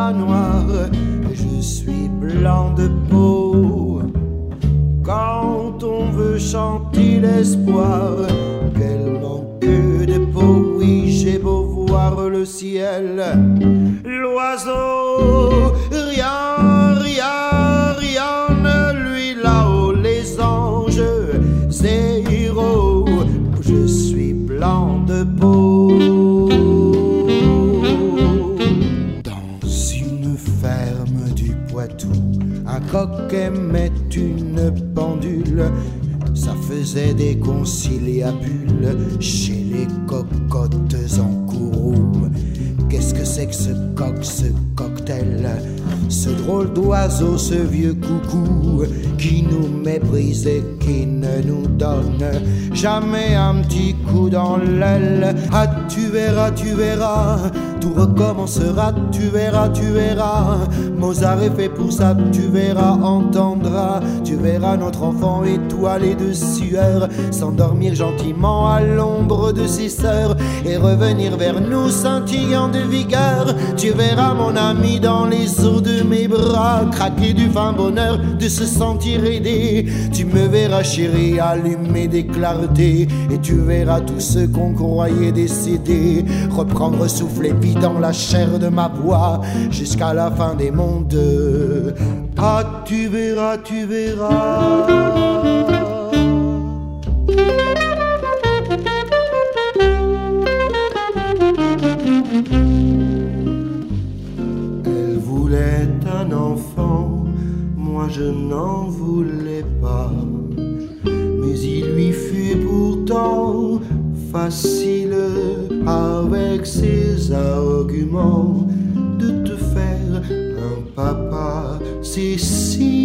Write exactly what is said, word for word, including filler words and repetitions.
pas noir, je suis blanc de peau. Quand on veut chanter l'espoir, quel manque de peau, oui j'ai beau voir le ciel, l'oiseau, rien, rien, rien, lui là-haut les anges, zéro, je suis blanc de peau. Dans une ferme du Poitou, un coq aimait une pendule, ça faisait des conciliabules chez les cocottes en courroux. Qu'est-ce que c'est que ce coq, ce cocktail, ce drôle d'oiseau, ce vieux coucou qui nous méprise et qui ne nous donne jamais un petit coup dans l'aile. Ah tu verras, tu verras, tout recommencera, tu verras, tu verras. Mozart est fait pour ça, tu verras, entendras. Tu verras notre enfant étoilé de sueur s'endormir gentiment à l'ombre de ses sœurs et revenir vers nous scintillant de vigueur. Tu verras mon ami dans les eaux de mes bras craquer du fin bonheur de se sentir aidé. Tu me verras chérie allumer des clartés et tu verras tous ceux qu'on croyait décédés reprendre souffle et vie dans la chair de ma voix jusqu'à la fin des mondes. Ah tu verras, tu verras. Elle voulait un enfant, moi je n'en voulais pas, mais il lui fut pourtant facile avec ses arguments de te faire un papa. C'est si